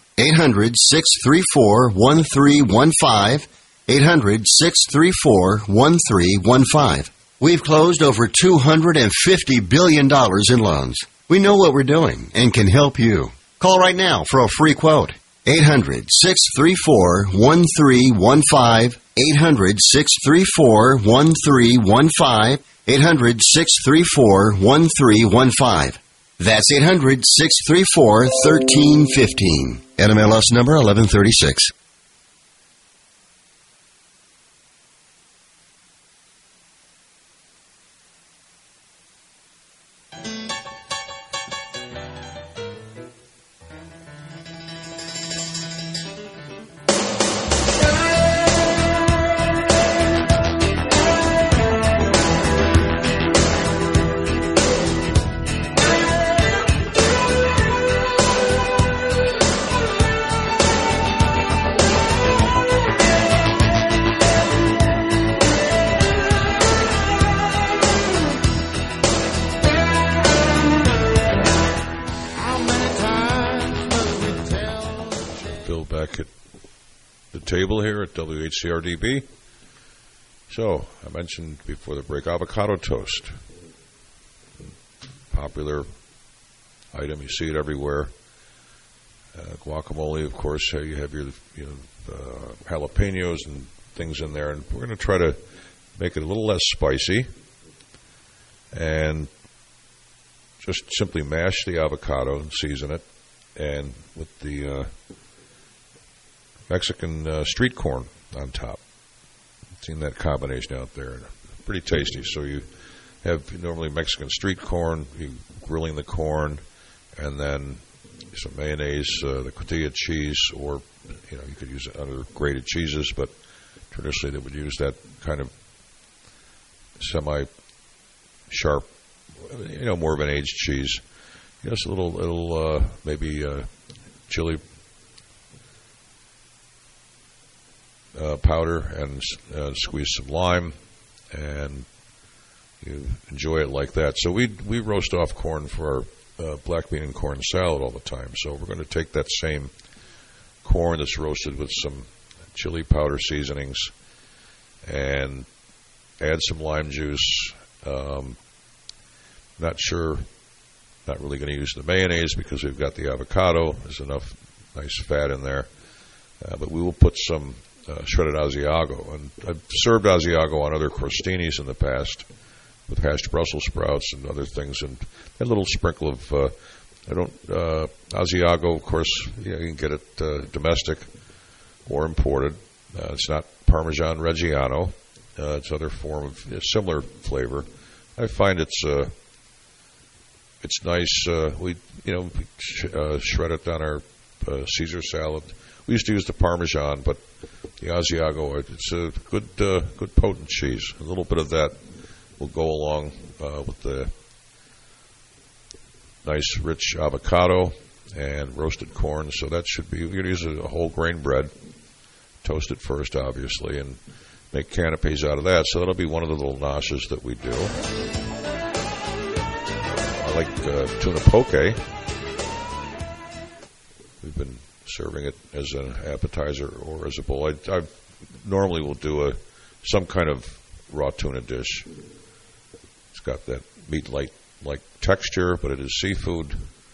800-634-1315. 800-634-1315. We've closed over $250 billion in loans. We know what we're doing and can help you. Call right now for a free quote. 800-634-1315. 800-634-1315. 800-634-1315. That's 800-634-1315. NMLS number 1136. Table here at WHCR-DB. So, I mentioned before the break, avocado toast. Popular item, you see it everywhere. Guacamole, of course, you have your jalapenos and things in there, and we're going to try to make it a little less spicy and just simply mash the avocado and season it, and with the Mexican street corn on top. I've seen that combination out there. Pretty tasty. So you have normally Mexican street corn, you grilling the corn, and then some mayonnaise, the cotija cheese, or you could use other grated cheeses, but traditionally they would use that kind of semi-sharp, more of an aged cheese. Just a little maybe chili powder and squeeze some lime, and you enjoy it like that. So we roast off corn for our black bean and corn salad all the time. So we're going to take that same corn that's roasted with some chili powder seasonings and add some lime juice. Not really going to use the mayonnaise because we've got the avocado. There's enough nice fat in there. But we will put some shredded Asiago. And I've served Asiago on other crostinis in the past with hashed Brussels sprouts and other things, and a little sprinkle of Asiago, of course, you can get it domestic or imported. It's not Parmesan Reggiano. It's other form of similar flavor. I find it's nice. We shred it on our Caesar salad. We used to use the Parmesan, but the Asiago, it's a good potent cheese. A little bit of that will go along with the nice rich avocado and roasted corn. So that should be, you're going to use a whole grain bread, toast it first, obviously, and make canapes out of that. So that'll be one of the little noshes that we do. I like tuna poke. We've been serving it as an appetizer or as a bowl. I normally will do some kind of raw tuna dish. It's got that meat-like texture, but it is seafood.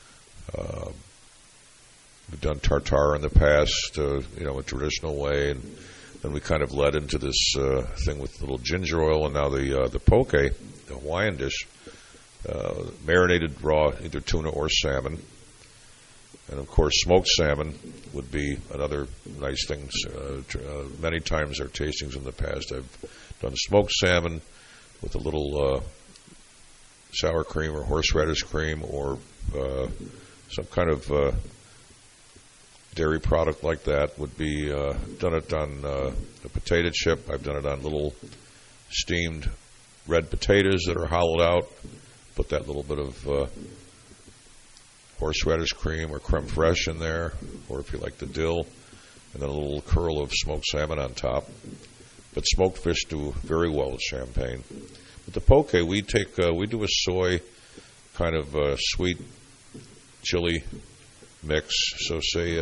We've done tartare in the past, a traditional way, and then we kind of led into this thing with a little ginger oil, and now the poke, the Hawaiian dish, marinated raw either tuna or salmon. And, of course, smoked salmon would be another nice thing. Many times our tastings in the past, I've done smoked salmon with a little sour cream or horseradish cream or some kind of dairy product like that. Would be done it on a potato chip. I've done it on little steamed red potatoes that are hollowed out. Put that little bit of horseradish cream or creme fraiche in there, or if you like the dill, and then a little curl of smoked salmon on top. But smoked fish do very well with champagne. With the poke, we do a soy kind of sweet chili mix. So say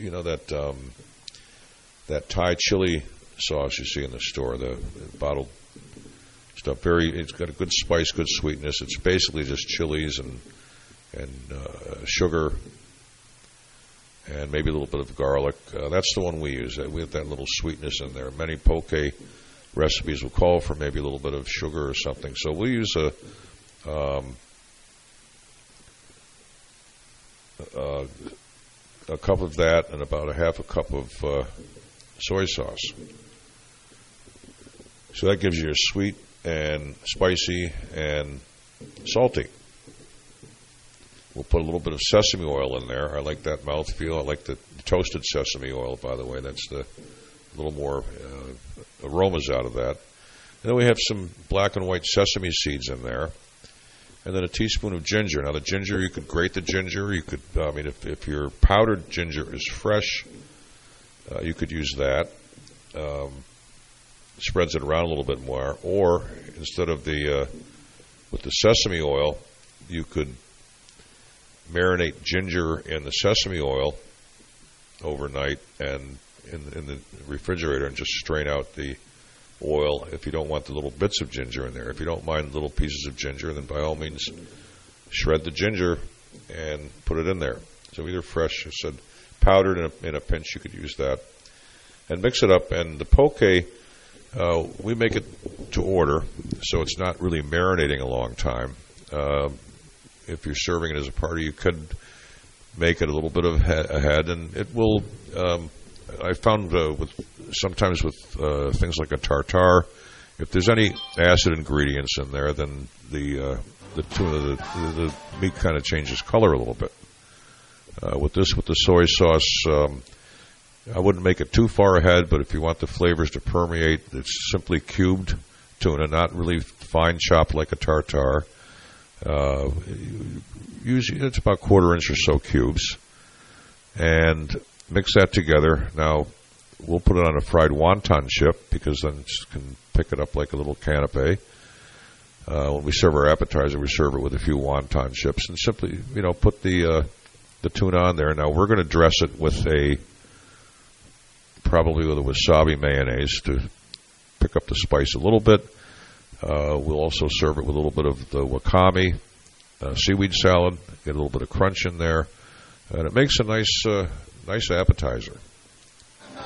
that Thai chili sauce you see in the store, the bottled stuff. It's got a good spice, good sweetness. It's basically just chilies and sugar and maybe a little bit of garlic. That's the one we use. We have that little sweetness in there. Many poke recipes will call for maybe a little bit of sugar or something. So we use a cup of that and about a half a cup of soy sauce. So that gives you a sweet and spicy and salty. We'll put a little bit of sesame oil in there. I like that mouthfeel. I like the toasted sesame oil, by the way. That's the little more aromas out of that. And then we have some black and white sesame seeds in there. And then a teaspoon of ginger. Now, the ginger, you could grate the ginger. You could, if your powdered ginger is fresh, you could use that. Spreads it around a little bit more. Or instead of with the sesame oil, you could marinate ginger in the sesame oil overnight and in the refrigerator and just strain out the oil if you don't want the little bits of ginger in there. If you don't mind little pieces of ginger, then by all means shred the ginger and put it in there. So either fresh, I said, powdered in a pinch, you could use that. And mix it up. And the poke, we make it to order, so it's not really marinating a long time. If you're serving it as a party, you could make it a little bit ahead, and it will. I found sometimes with things like a tartare, if there's any acid ingredients in there, then the meat kind of changes color a little bit. With the soy sauce, I wouldn't make it too far ahead, but if you want the flavors to permeate, it's simply cubed tuna, not really fine chopped like a tartare. Usually it's about 1/4 inch or so cubes, and mix that together. Now we'll put it on a fried wonton chip because then it can pick it up like a little canapé. When we serve our appetizer, we serve it with a few wonton chips and simply put the tuna on there. Now we're going to dress it with probably with a wasabi mayonnaise to pick up the spice a little bit. We'll also serve it with a little bit of the wakame seaweed salad, get a little bit of crunch in there, and it makes a nice appetizer.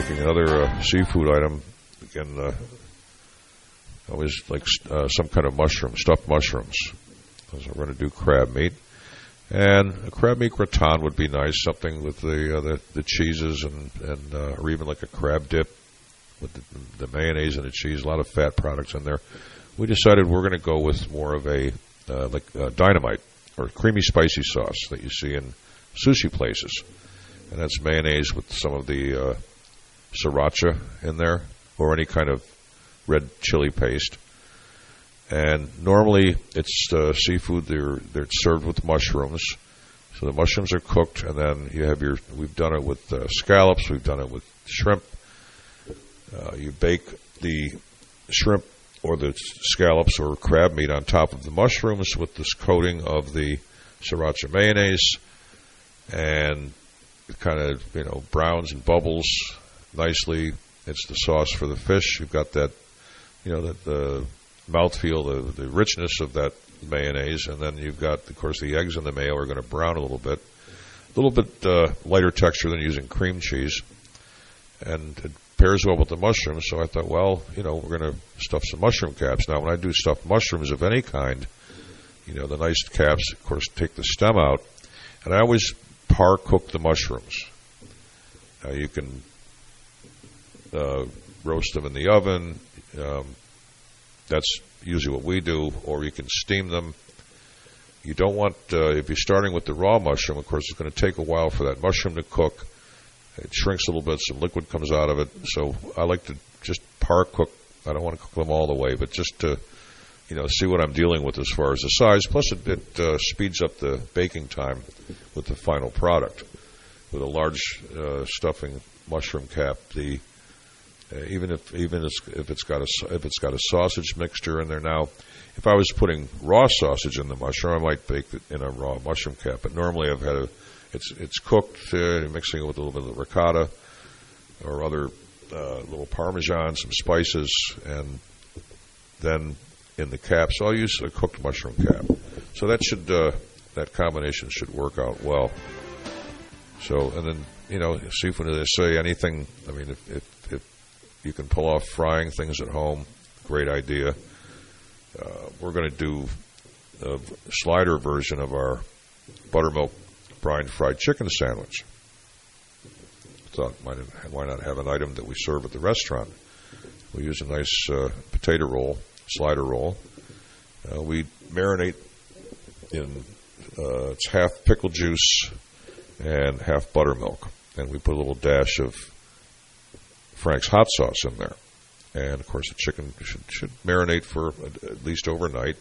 thinking another seafood item. Again, I always like some kind of mushroom, stuffed mushrooms. Because we're going to do crab meat. And a crab meat gratin would be nice, something with the cheeses and or even like a crab dip with the mayonnaise and the cheese, a lot of fat products in there. We decided we're going to go with more of a dynamite or creamy spicy sauce that you see in sushi places. And that's mayonnaise with some of the sriracha in there or any kind of red chili paste. And normally it's seafood. They're served with mushrooms. So the mushrooms are cooked, and then you have we've done it with scallops. We've done it with shrimp. You bake the shrimp or the scallops or crab meat on top of the mushrooms with this coating of the sriracha mayonnaise, and it kind of browns and bubbles nicely. It's the sauce for the fish. You've got that the mouthfeel, the richness of that mayonnaise, and then you've got, of course, the eggs in the mayo are going to brown a little bit lighter texture than using cream cheese, and it pairs well with the mushrooms. So I thought, well, we're going to stuff some mushroom caps. Now, when I do stuffed mushrooms of any kind, the nice caps, of course, take the stem out, and I always par cook the mushrooms. Now, you can roast them in the oven. That's usually what we do, or you can steam them. You don't want, if you're starting with the raw mushroom, of course, it's going to take a while for that mushroom to cook. It shrinks a little bit, some liquid comes out of it. So I like to just par cook. I don't want to cook them all the way, but just to, see what I'm dealing with as far as the size. Plus, it speeds up the baking time with the final product. With a large stuffing mushroom cap, even if it's got a sausage mixture in there. Now, if I was putting raw sausage in the mushroom, I might bake it in a raw mushroom cap. But normally, I've had it's cooked, mixing it with a little bit of ricotta or other little Parmesan, some spices, and then in the cap. So I'll use a cooked mushroom cap. So that combination should work out well. So, and then seafood, they say anything. I mean, if you can pull off frying things at home, great idea. We're going to do a slider version of our buttermilk brine fried chicken sandwich. Thought, why not have an item that we serve at the restaurant? We use a nice potato roll, slider roll. We marinate in it's half pickle juice and half buttermilk, and we put a little dash of Frank's hot sauce in there. And, of course, the chicken should marinate for at least overnight.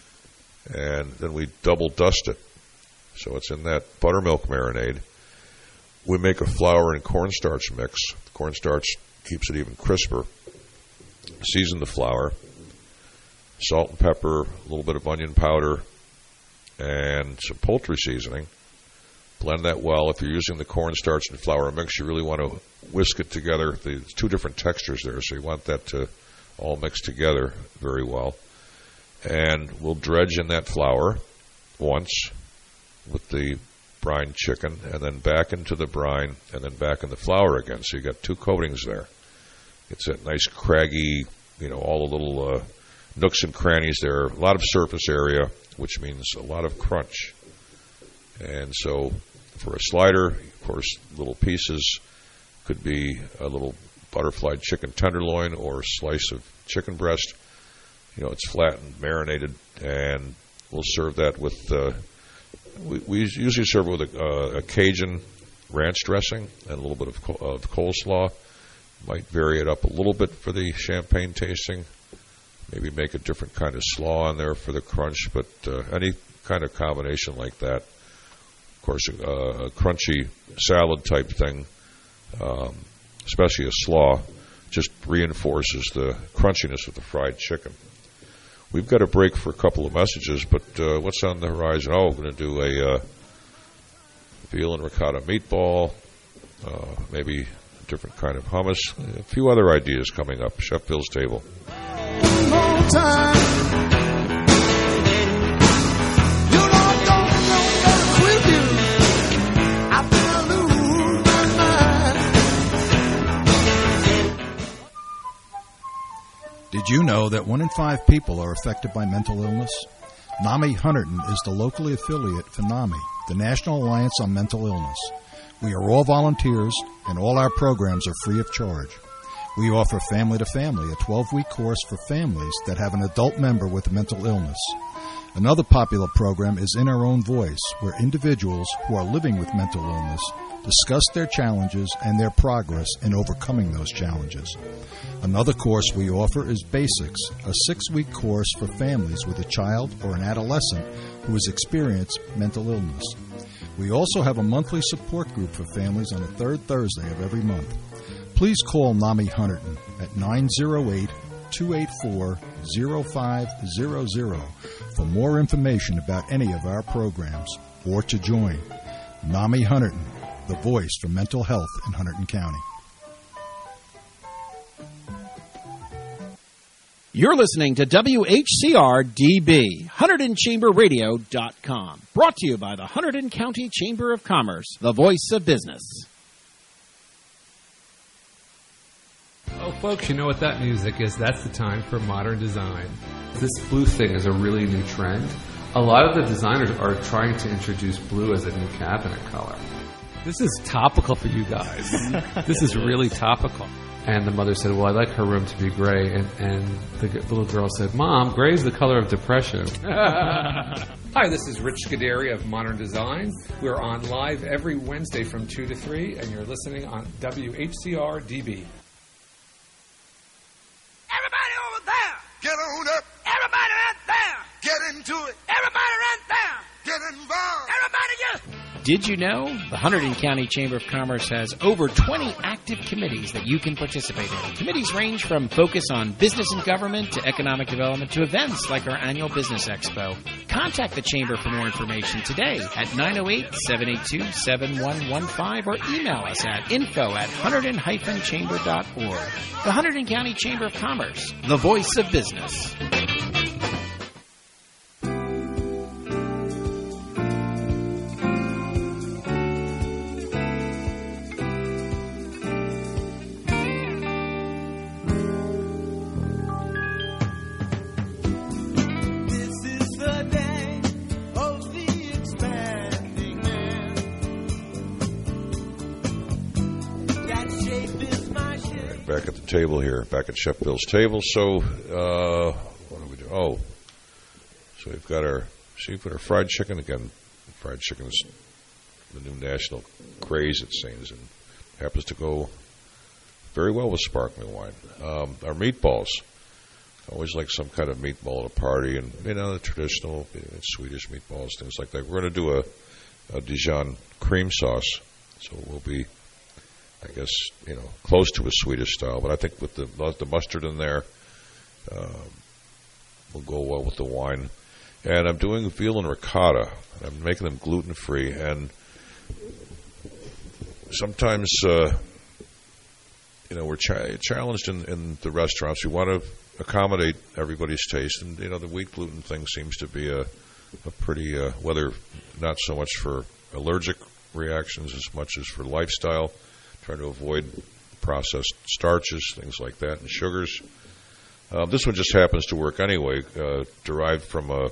And then we double dust it. So it's in that buttermilk marinade. We make a flour and cornstarch mix. The cornstarch keeps it even crisper. Season the flour. Salt and pepper, a little bit of onion powder, and some poultry seasoning. Blend that well. If you're using the cornstarch and flour mix, you really want to whisk it together. There's two different textures there, so you want that to all mix together very well. And we'll dredge in that flour once with the brine chicken, and then back into the brine, and then back in the flour again. So you got two coatings there. It's that nice craggy, all the little nooks and crannies there. A lot of surface area, which means a lot of crunch. And so for a slider, of course, little pieces could be a little butterfly chicken tenderloin or a slice of chicken breast. It's flattened, marinated, and we'll serve that with, we usually serve it with a Cajun ranch dressing and a little bit of coleslaw. Might vary it up a little bit for the champagne tasting. Maybe make a different kind of slaw in there for the crunch, but any kind of combination like that. Of course, a crunchy salad type thing, especially a slaw, just reinforces the crunchiness of the fried chicken. We've got a break for a couple of messages, but what's on the horizon? Oh, we're going to do a veal and ricotta meatball, maybe a different kind of hummus, a few other ideas coming up. Chef Phil's Table. One more time. Did you know that 1 in 5 people are affected by mental illness? NAMI Hunterdon is the locally affiliate for NAMI, the National Alliance on Mental Illness. We are all volunteers, and all our programs are free of charge. We offer Family to Family, a 12-week course for families that have an adult member with a mental illness. Another popular program is In Our Own Voice, where individuals who are living with mental illness discuss their challenges and their progress in overcoming those challenges. Another course we offer is Basics, a 6-week course for families with a child or an adolescent who has experienced mental illness. We also have a monthly support group for families on the third Thursday of every month. Please call NAMI Hunterdon at 908-284-0500 for more information about any of our programs or to join. NAMI Hunterdon, the voice for mental health in Hunterdon County. You're listening to WHCR-DB, HunterdonChamberRadio.com. Brought to you by the Hunterdon County Chamber of Commerce, the voice of business. Oh, folks, you know what that music is. That's the time for modern design. This blue thing is a really new trend. A lot of the designers are trying to introduce blue as a new cabinet color. This is topical for you guys. This is really topical. And the mother said, well, I'd like her room to be gray. And the little girl said, Mom, gray is the color of depression. Hi, this is Rich Scuderi of Modern Design. We're on live every Wednesday from 2 to 3, and you're listening on WHCR-DB. Everybody over there, get on up. Everybody right there, get into it. Everybody right there, get involved. Everybody just... Did you know the Hunterdon County Chamber of Commerce has over 20 active committees that you can participate in? Committees range from focus on business and government to economic development to events like our annual Business Expo. Contact the Chamber for more information today at 908-782-7115 or email us at info@hunterdon-chamber.org. The Hunterdon County Chamber of Commerce, the voice of business. Back at the table here, back at Chef Bill's table. So, what do we do? Oh, so we've got our fried chicken. Again, fried chicken is the new national craze, it seems, and happens to go very well with sparkling wine. Our meatballs. I always like some kind of meatball at a party, and the traditional Swedish meatballs, things like that. We're going to do a Dijon cream sauce, so it will be, I guess, close to a Swedish style, but I think with the mustard in there, will go well with the wine. And I'm doing veal and ricotta. I'm making them gluten-free, and sometimes, we're challenged in the restaurants. We want to accommodate everybody's taste, and, the wheat gluten thing seems to be a pretty, whether not so much for allergic reactions as much as for lifestyle, trying to avoid processed starches, things like that, and sugars. This one just happens to work anyway, derived from a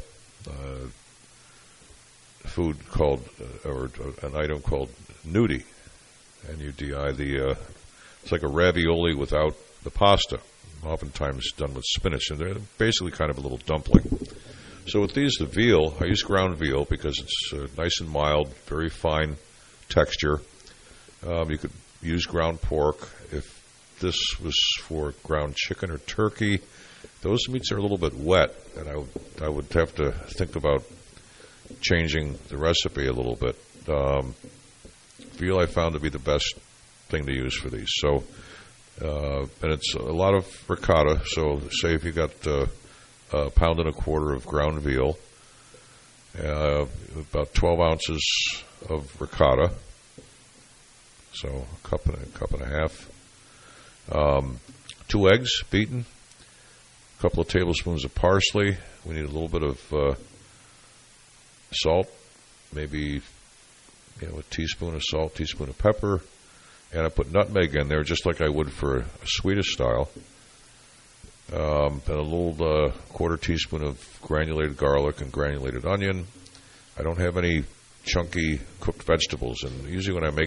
food called, or an item called Nudi, N-U-D-I. It's like a ravioli without the pasta, oftentimes done with spinach, and they're basically kind of a little dumpling. So with these, the veal, I use ground veal because it's nice and mild, very fine texture. You could use ground pork. If this was for ground chicken or turkey, those meats are a little bit wet, and I would have to think about changing the recipe a little bit. Veal I found to be the best thing to use for these. So, and it's a lot of ricotta. So, say if you got a pound and a quarter of ground veal, about 12 ounces of ricotta. So a cup and a half. 2 eggs beaten. A couple of tablespoons of parsley. We need a little bit of salt, maybe a teaspoon of salt, teaspoon of pepper, and I put nutmeg in there just like I would for a Swedish style. and a little quarter teaspoon of granulated garlic and granulated onion. I don't have any chunky cooked vegetables, and usually when I make